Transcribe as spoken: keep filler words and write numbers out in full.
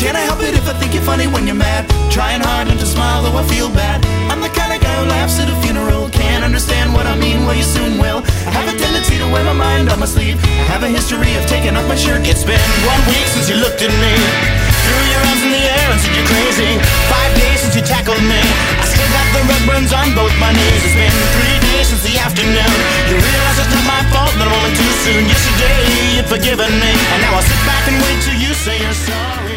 Can I help it if I think you're funny when you're mad? Trying hard not to smile though I feel bad. I'm the kind of guy who laughs at a funeral. Can't understand what I mean, well you soon will. I have a tendency to wear my mind on my sleeve. I have a history of taking off my shirt. It's been one week since you looked at me, threw your arms in the air and said you're crazy. Five days since you tackled me, I still got the rug burns on both my knees. It's been three days since the afternoon. You realize it's not my fault, that I'm only too soon. Yesterday you'd forgiven me, and now I'll sit back and wait till you say you're sorry.